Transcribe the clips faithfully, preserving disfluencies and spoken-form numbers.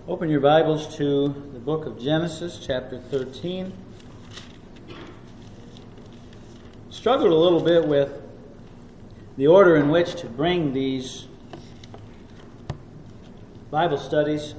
Open your Bibles to the book of Genesis, chapter thirteen. Struggled a little bit with the order in which to bring these Bible studies.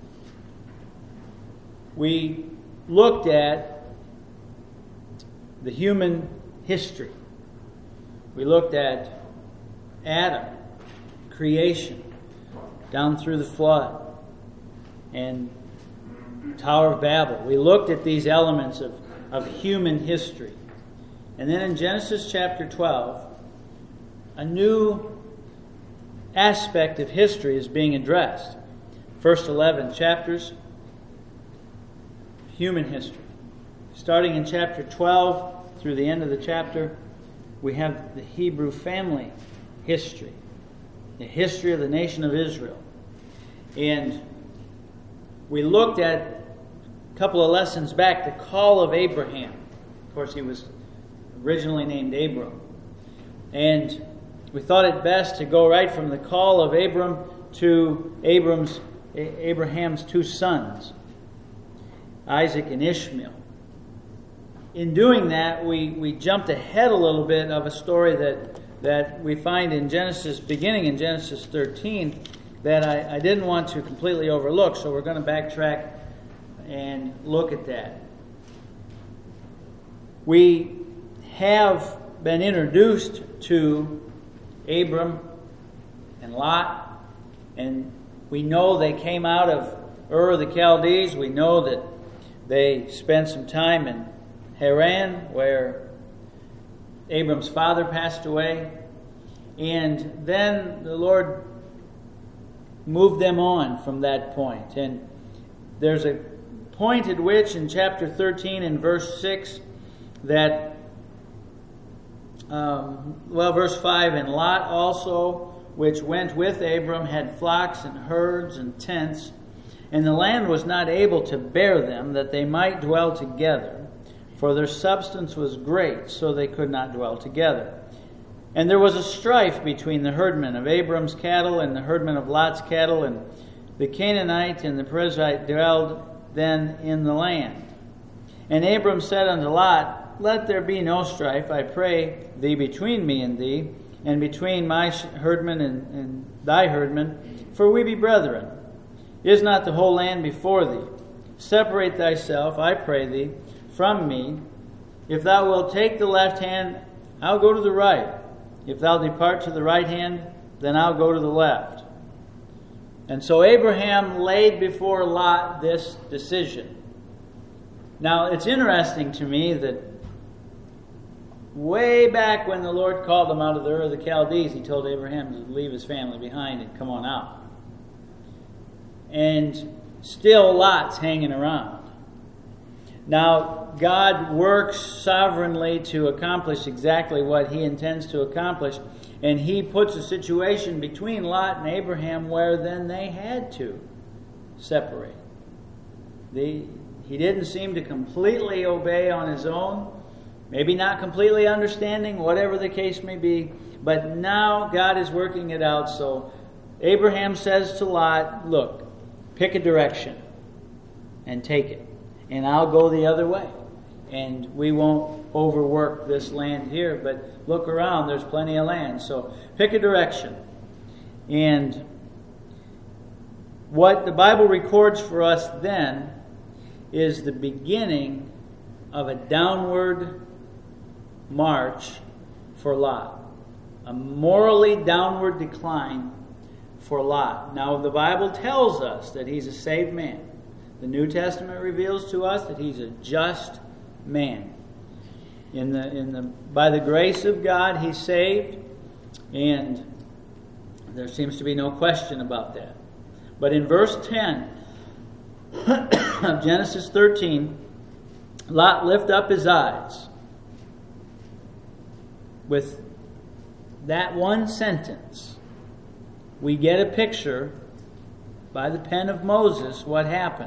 We looked at the human history. We looked at Adam, creation, down through the flood, and Tower of Babel. We looked at these elements of, of human history. And then in Genesis chapter twelve, a new aspect of history is being addressed. First eleven chapters, human history. Starting in chapter twelve through the end of the chapter, we have the Hebrew family history, the history of the nation of Israel. And we looked at a couple of lessons back the call of Abraham. Of course, he was originally named Abram. And we thought it best to go right from the call of Abram to Abram's, Abraham's two sons, Isaac and Ishmael. In doing that, we, we jumped ahead a little bit of a story that, that we find in Genesis, beginning in Genesis thirteen, that I, I didn't want to completely overlook, so we're going to backtrack and look at that. We have been introduced to Abram and Lot, and we know they came out of Ur of the Chaldees. We know that they spent some time in Haran, where Abram's father passed away, and then the Lord moved them on from that point. And there's a point at which in chapter thirteen and verse six that, um, well, verse five, and Lot also, which went with Abram, had flocks and herds and tents, and the land was not able to bear them, that they might dwell together, for their substance was great, so they could not dwell together. And there was a strife between the herdmen of Abram's cattle and the herdmen of Lot's cattle, and the Canaanite and the Perizzite dwelled then in the land. And Abram said unto Lot, Let there be no strife, I pray thee, between me and thee, and between my herdmen and, and thy herdmen, for we be brethren. Is not the whole land before thee? Separate thyself, I pray thee, from me. If thou wilt take the left hand, I'll go to the right. If thou depart to the right hand, then I'll go to the left. And so Abraham laid before Lot this decision. Now, it's interesting to me that way back when the Lord called him out of the Ur of the Chaldees, he told Abraham to leave his family behind and come on out. And still Lot's hanging around. Now, God works sovereignly to accomplish exactly what He intends to accomplish, and He puts a situation between Lot and Abraham where then they had to separate. They, he didn't seem to completely obey on his own, maybe not completely understanding, whatever the case may be, but now God is working it out. So Abraham says to Lot, look, pick a direction and take it, and I'll go the other way. And we won't overwork this land here, but look around, there's plenty of land. So pick a direction. And what the Bible records for us then is the beginning of a downward march for Lot. A morally downward decline for Lot. Now the Bible tells us that he's a saved man. The New Testament reveals to us that he's a just man. In the in the by the grace of God, he's saved, and there seems to be no question about that. But in verse ten of Genesis thirteen, Lot lift up his eyes. With that one sentence, we get a picture by the pen of Moses what happened.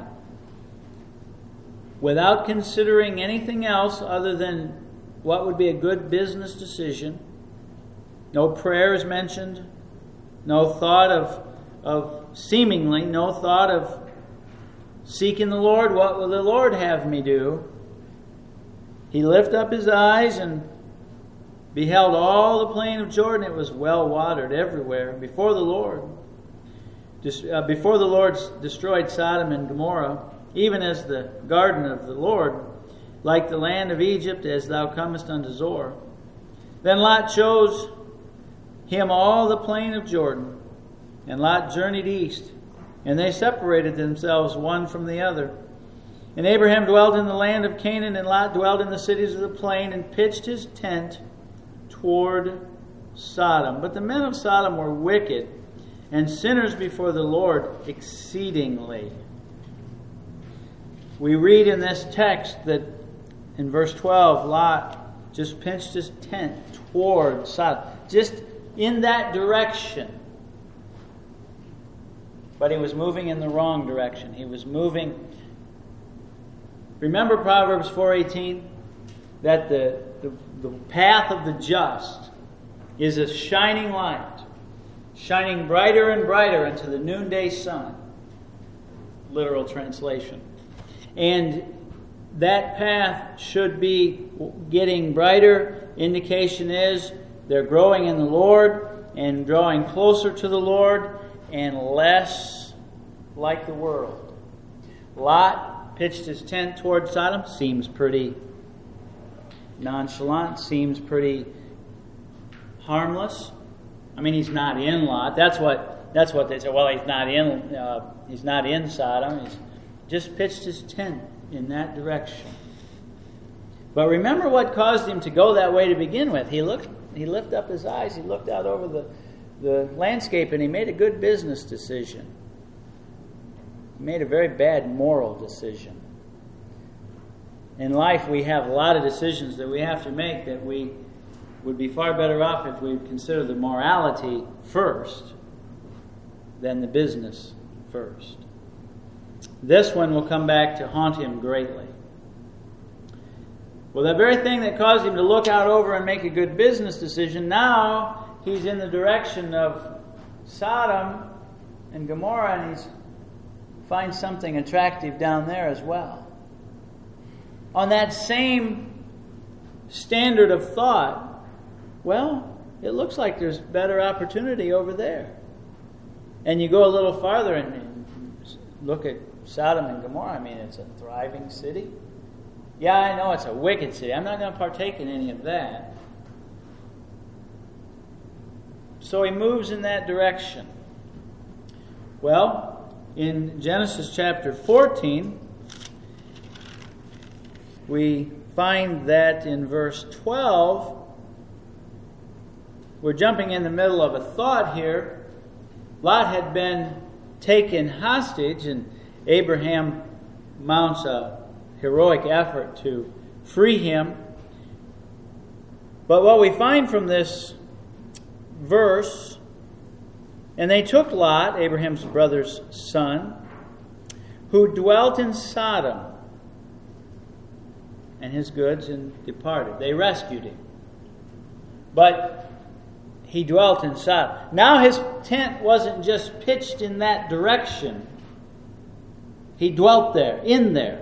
Without considering anything else other than what would be a good business decision, no prayer is mentioned, no thought of, of seemingly, no thought of seeking the Lord, what will the Lord have me do? He lifted up his eyes and beheld all the plain of Jordan. It was well watered everywhere before the Lord. Uh, before the Lord destroyed Sodom and Gomorrah, even as the garden of the Lord, like the land of Egypt, as thou comest unto Zoar. Then Lot chose him all the plain of Jordan, and Lot journeyed east, and they separated themselves one from the other. And Abraham dwelt in the land of Canaan, and Lot dwelt in the cities of the plain, and pitched his tent toward Sodom. But the men of Sodom were wicked, and sinners before the Lord exceedingly. We read in this text that in verse twelve, Lot just pitched his tent toward Sodom, just in that direction. But he was moving in the wrong direction. He was moving. Remember Proverbs four eighteen? That the, the, the path of the just is a shining light, shining brighter and brighter into the noonday sun. Literal translation. And that path should be getting brighter. Indication is they're growing in the Lord and drawing closer to the Lord and less like the world. Lot pitched his tent toward Sodom. Seems pretty nonchalant. Seems pretty harmless. I mean, he's not in Lot. That's what that's what they say. Well, he's not in. Uh, he's not in Sodom. He's just pitched his tent in that direction. But remember what caused him to go that way to begin with. He looked. He lifted up his eyes. He looked out over the the landscape, and he made a good business decision. He made a very bad moral decision. In life, we have a lot of decisions that we have to make that we would be far better off if we consider the morality first than the business first. This one will come back to haunt him greatly. Well, the very thing that caused him to look out over and make a good business decision, now he's in the direction of Sodom and Gomorrah, and he finds something attractive down there as well. On that same standard of thought, well, it looks like there's better opportunity over there. And you go a little farther and, and look at Sodom and Gomorrah. I mean, it's a thriving city. Yeah, I know it's a wicked city. I'm not going to partake in any of that. So he moves in that direction. Well, in Genesis chapter fourteen, we find that in verse twelve, we're jumping in the middle of a thought here. Lot had been taken hostage, and Abraham mounts a heroic effort to free him. But what we find from this verse, and they took Lot, Abraham's brother's son, who dwelt in Sodom, and his goods, and departed. They rescued him. But he dwelt in Sodom. Now his tent wasn't just pitched in that direction. He dwelt there, in there.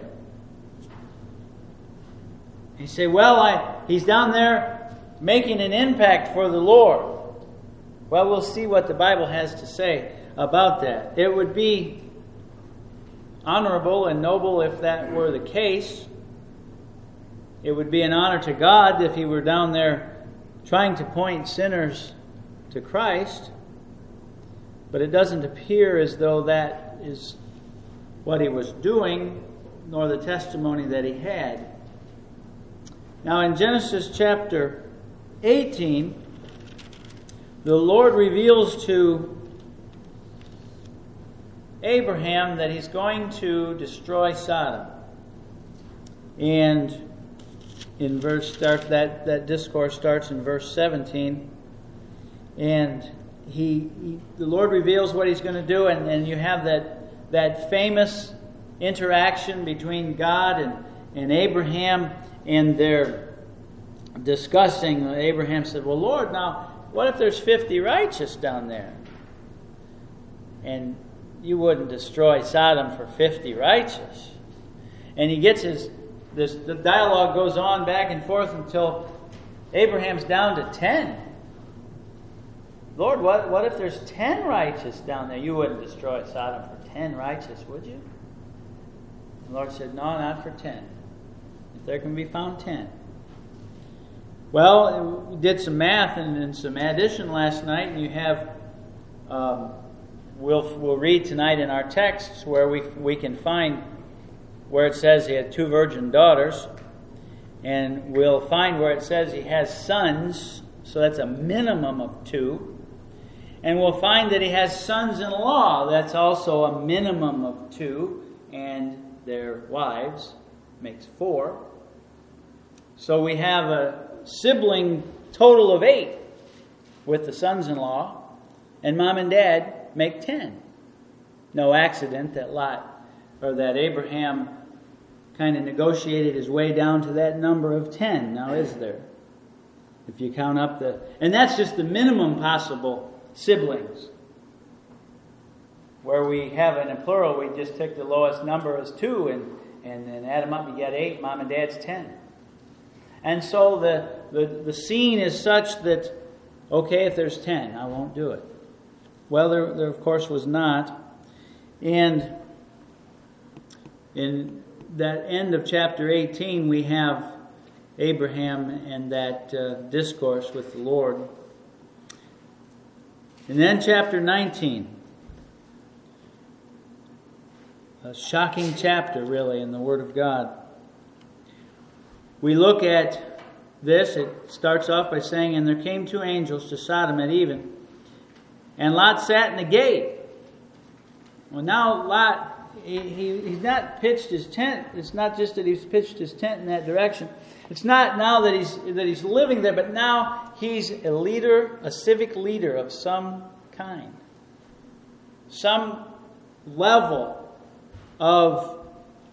You say, well, I, he's down there making an impact for the Lord. Well, we'll see what the Bible has to say about that. It would be honorable and noble if that were the case. It would be an honor to God if he were down there trying to point sinners to Christ. But it doesn't appear as though that is what he was doing, nor the testimony that he had. Now in Genesis chapter eighteen, the Lord reveals to Abraham that he's going to destroy Sodom. And in verse start that, that discourse starts in verse seventeen. And he, he the Lord reveals what he's going to do, and, and you have that that famous interaction between God and, and Abraham, and they're discussing. Abraham said, well, Lord, now what if there's fifty righteous down there? And you wouldn't destroy Sodom for fifty righteous. And he gets his, this, the dialogue goes on back and forth until Abraham's down to ten. Lord, what, what if there's ten righteous down there? You wouldn't destroy Sodom for ten righteous, would you? The Lord said, no, not for ten. If there can be found ten. Well, we did some math and, and some addition last night, and you have, um, we'll we'll read tonight in our texts where we we can find where it says he had two virgin daughters, and we'll find where it says he has sons, so that's a minimum of two, and we'll find that he has sons-in-law, that's also a minimum of two, and their wives makes four. So we have a sibling total of eight with the sons-in-law, and mom and dad make ten. No accident that Lot, or that Abraham kind of negotiated his way down to that number of ten, now is there? If you count up the... And that's just the minimum possible siblings. Where we have in a plural, we just take the lowest number as two, and, and then add them up, you get eight, mom and dad's ten. And so the, the, the scene is such that, okay, if there's ten, I won't do it. Well, there, there of course was not. And in that end of chapter eighteen, we have Abraham and that uh, discourse with the Lord. And then chapter nineteen. A shocking chapter, really, in the Word of God. We look at this, it starts off by saying, and there came two angels to Sodom at even, and Lot sat in the gate. Well, now Lot, he, he, he's not pitched his tent. It's not just that he's pitched his tent in that direction. It's not now that he's that he's living there, but now he's a leader, a civic leader of some kind. Some level of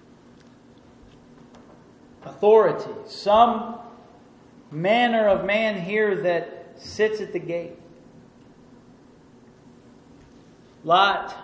authority, some manner of man here that sits at the gate. Lot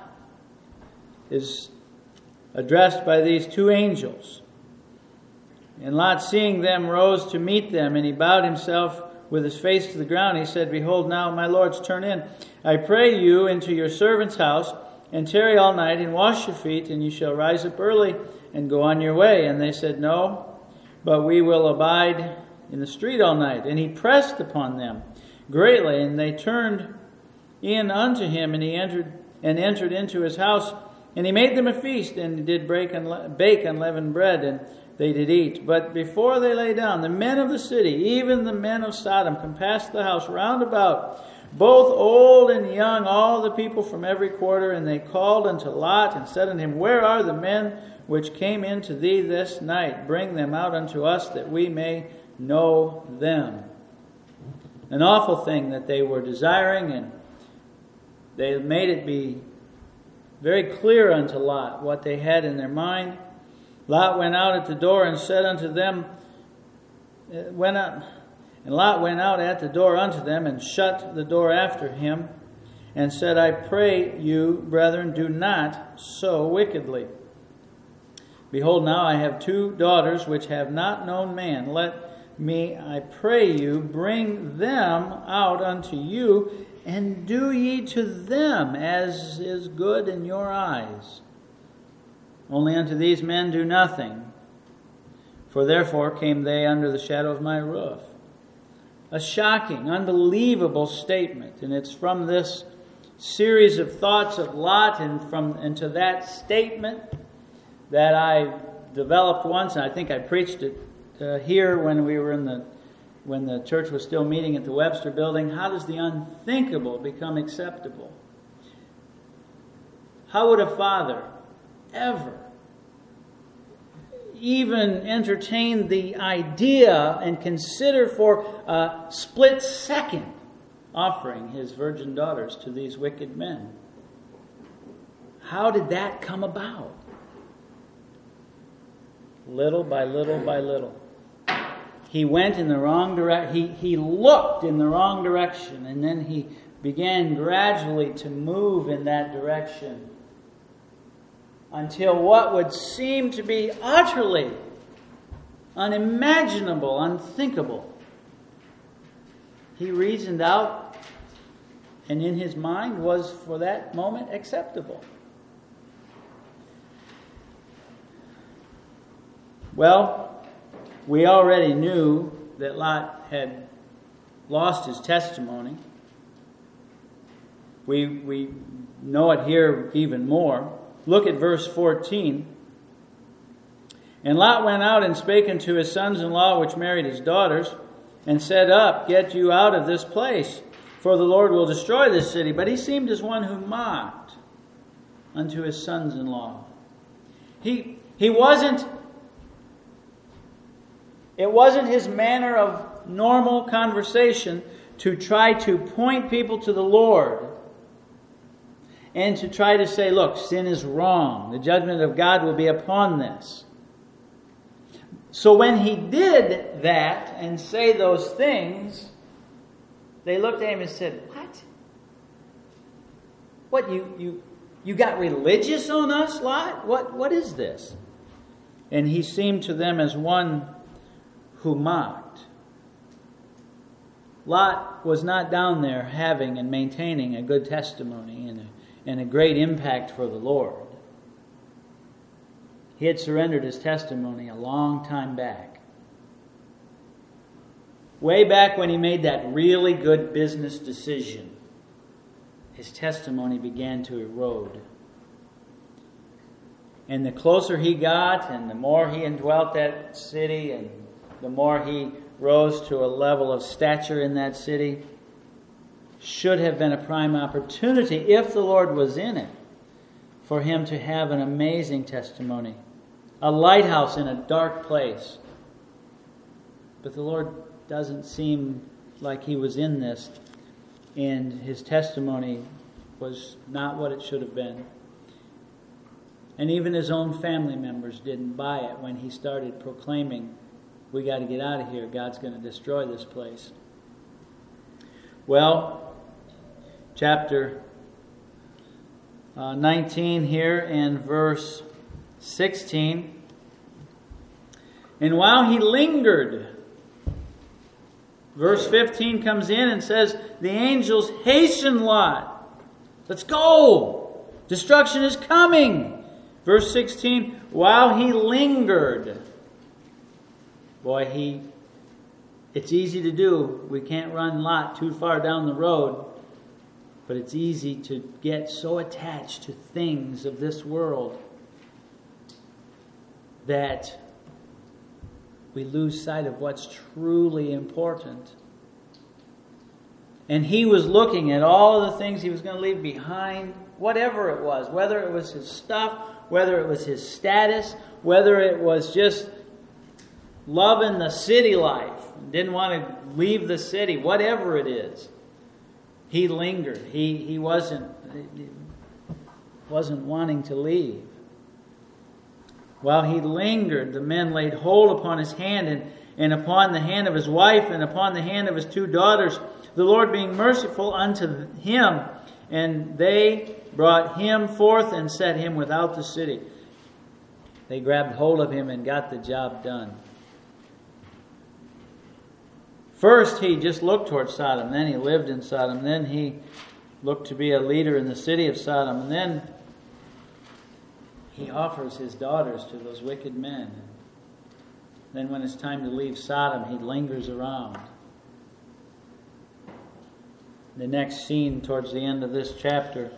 is addressed by these two angels. And Lot, seeing them, rose to meet them, and he bowed himself with his face to the ground. He said, Behold, now, my lords, turn in, I pray you, into your servant's house, and tarry all night, and wash your feet, and you shall rise up early, and go on your way. And they said, No, but we will abide in the street all night. And he pressed upon them greatly, and they turned in unto him, and he entered and entered into his house, and he made them a feast, and did break unle- bake unleavened bread, and they did eat. But before they lay down, the men of the city, even the men of Sodom, compassed the house round about, both old and young, all the people from every quarter, and they called unto Lot, and said unto him, Where are the men which came into thee this night? Bring them out unto us, that we may know them. An awful thing that they were desiring, and they made it be very clear unto Lot what they had in their mind. Lot went out at the door and said unto them, went out, and Lot went out at the door unto them and shut the door after him, and said, I pray you, brethren, do not so wickedly. Behold, now I have two daughters which have not known man. Let me, I pray you, bring them out unto you, and do ye to them as is good in your eyes. Only unto these men do nothing, for therefore came they under the shadow of my roof. A shocking, unbelievable statement, and it's from this series of thoughts of Lot and from and to that statement that I developed once, and I think I preached it uh, here when we were in the when the church was still meeting at the Webster Building. How does the unthinkable become acceptable? How would a father ever even entertain the idea and consider for a split second offering his virgin daughters to these wicked men? How did that come about? Little by little by little. He went in the wrong direction. He, he looked in the wrong direction, and then he began gradually to move in that direction until what would seem to be utterly unimaginable, unthinkable, he reasoned out and in his mind was for that moment acceptable. Well, we already knew that Lot had lost his testimony. We, we know it here even more. Look at verse fourteen. And Lot went out and spake unto his sons-in-law, which married his daughters, and said, Up, get you out of this place, for the Lord will destroy this city. But he seemed as one who mocked unto his sons-in-law. He, he wasn't, it wasn't his manner of normal conversation to try to point people to the Lord and to try to say, look, sin is wrong. The judgment of God will be upon this. So when he did that and say those things, they looked at him and said, What? What, you you you got religious on us, Lot? What what is this? And he seemed to them as one who mocked. Lot was not down there having and maintaining a good testimony and a, and a great impact for the Lord. He had surrendered his testimony a long time back. Way back when he made that really good business decision, his testimony began to erode. And the closer he got, and the more he indwelt that city, and the more he rose to a level of stature in that city, should have been a prime opportunity, if the Lord was in it, for him to have an amazing testimony. A lighthouse in a dark place. But the Lord doesn't seem like he was in this, and his testimony was not what it should have been. And even his own family members didn't buy it when he started proclaiming, we got to get out of here, God's going to destroy this place. Well, chapter uh, nineteen here and verse sixteen. And while he lingered, verse fifteen comes in and says, the angels hasten Lot. Let's go. Destruction is coming. Verse sixteen, while he lingered. Boy, he, it's easy to do. We can't run Lot too far down the road. But it's easy to get so attached to things of this world that we lose sight of what's truly important. And he was looking at all of the things he was going to leave behind, whatever it was, whether it was his stuff, whether it was his status, whether it was just loving the city life, didn't want to leave the city, whatever it is. He lingered. He he wasn't wasn't wanting to leave. While he lingered, the men laid hold upon his hand and, and upon the hand of his wife and upon the hand of his two daughters, the Lord being merciful unto him, and they brought him forth and set him without the city. They grabbed hold of him and got the job done. First, he just looked toward Sodom. Then he lived in Sodom. Then he looked to be a leader in the city of Sodom. And then he offers his daughters to those wicked men. Then when it's time to leave Sodom, he lingers around. The next scene towards the end of this chapter,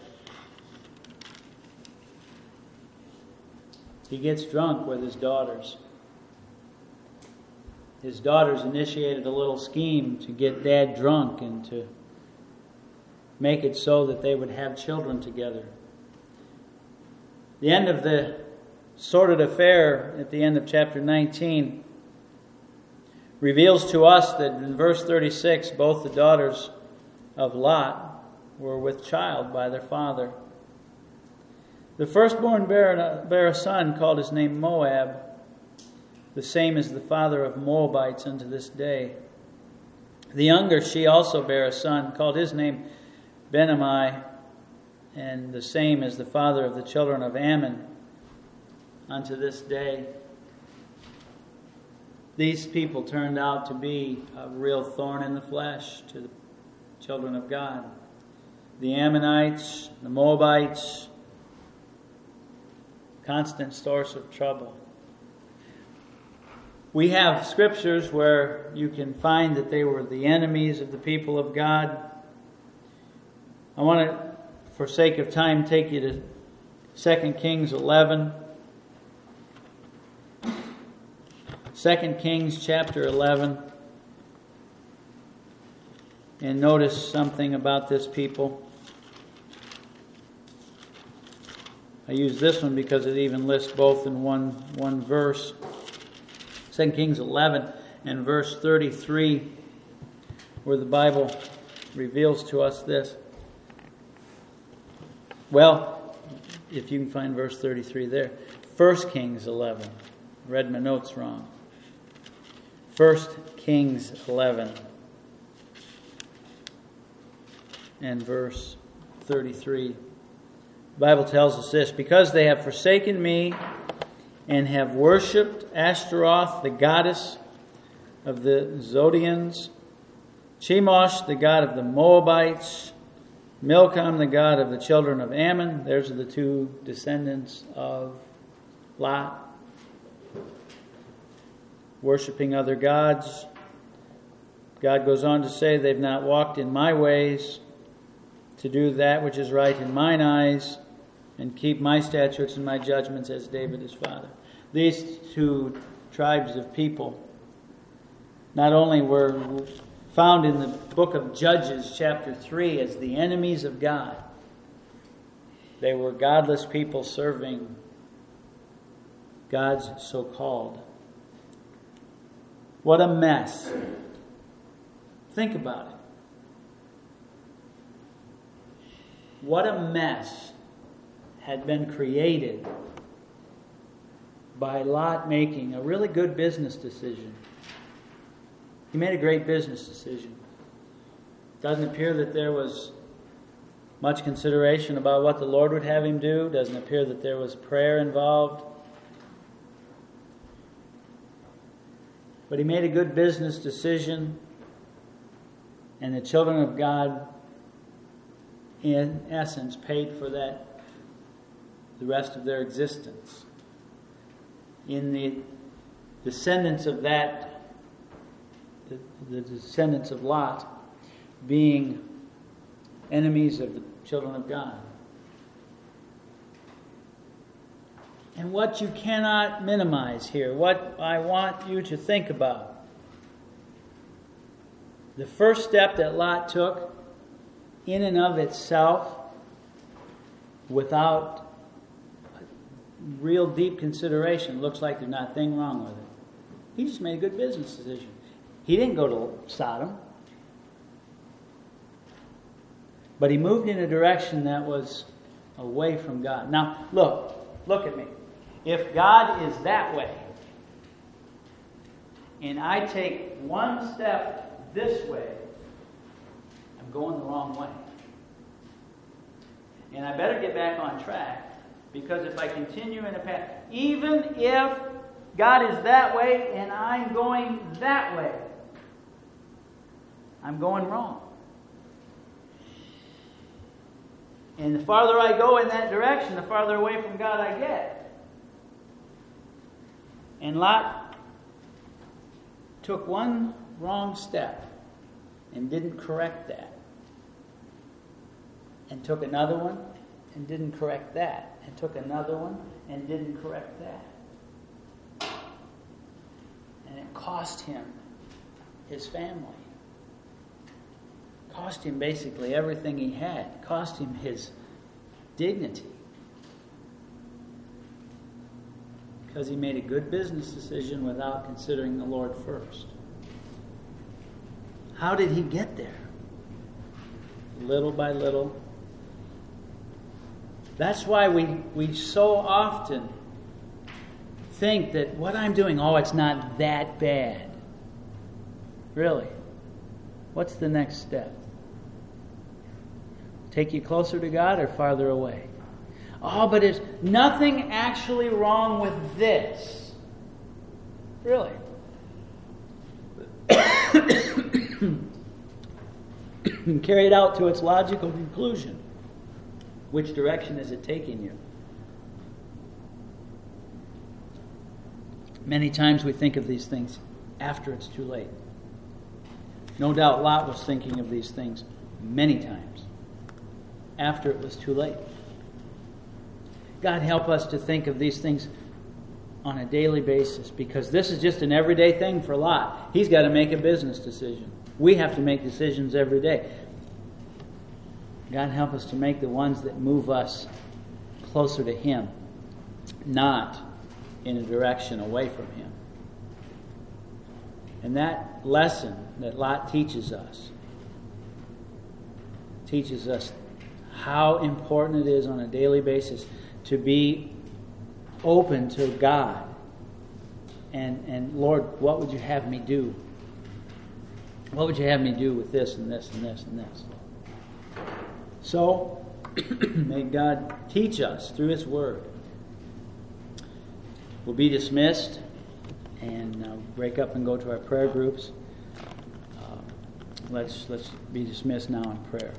he gets drunk with his daughters. His daughters initiated a little scheme to get Dad drunk and to make it so that they would have children together. The end of the sordid affair at the end of chapter nineteen reveals to us that in verse thirty-six, both the daughters of Lot were with child by their father. The firstborn bare a, bare a son, called his name Moab. The same is the father of Moabites unto this day. The younger, she also bare a son, called his name Ben-ammi, and the same is the father of the children of Ammon, unto this day. These people turned out to be a real thorn in the flesh to the children of God. The Ammonites, the Moabites, constant source of trouble. We have scriptures where you can find that they were the enemies of the people of God. I want to, for sake of time, take you to Second Kings eleven. Second Kings chapter eleven. And notice something about this people. I use this one because it even lists both in one, one verse. Second Kings eleven and verse thirty-three, where the Bible reveals to us this. Well, if you can find verse thirty-three there. First Kings eleven. Read my notes wrong. First Kings eleven and verse thirty-three. The Bible tells us this: because they have forsaken me and have worshipped Ashtaroth, the goddess of the Zodians, Chemosh, the god of the Moabites, Milcom, the god of the children of Ammon. There's the two descendants of Lot. Worshipping other gods. God goes on to say, they've not walked in my ways to do that which is right in mine eyes, and keep my statutes and my judgments as David his father. These two tribes of people not only were found in the book of Judges chapter three as the enemies of God, they were godless people serving God's so-called. What a mess. Think about it. What a mess had been created by Lot making a really good business decision. He made a great business decision. Doesn't appear that there was much consideration about what the Lord would have him do. Doesn't appear that there was prayer involved. But he made a good business decision, and the children of God, in essence, paid for that the rest of their existence. In the descendants of that, the, the descendants of Lot, being enemies of the children of God. And what you cannot minimize here, what I want you to think about, the first step that Lot took, in and of itself, without real deep consideration, looks like there's not a thing wrong with it. He just made a good business decision. He didn't go to Sodom, but he moved in a direction that was away from God. Now, look, look at me. If God is that way, and I take one step this way, I'm going the wrong way. And I better get back on track, because if I continue in a path, even if God is that way and I'm going that way, I'm going wrong. And the farther I go in that direction, the farther away from God I get. And Lot took one wrong step and didn't correct that. And took another one and didn't correct that. And took another one and didn't correct that. And it cost him his family. Cost him basically everything he had. Cost him his dignity. Because he made a good business decision without considering the Lord first. How did he get there? Little by little. That's why we, we so often think that what I'm doing, oh, it's not that bad. Really? What's the next step? Take you closer to God or farther away? Oh, but there's nothing actually wrong with this. Really? Carry it out to its logical conclusion. Which direction is it taking you? Many times we think of these things after it's too late. No doubt Lot was thinking of these things many times after it was too late. God, help us to think of these things on a daily basis, because this is just an everyday thing for Lot. He's got to make a business decision. We have to make decisions every day. God, help us to make the ones that move us closer to Him, not in a direction away from Him. And that lesson that Lot teaches us, teaches us how important it is on a daily basis to be open to God. And, and Lord, what would you have me do? What would you have me do with this and this and this and this? So, may God teach us through His Word. We'll be dismissed and uh, break up and go to our prayer groups. Uh, let's let's be dismissed now in prayer.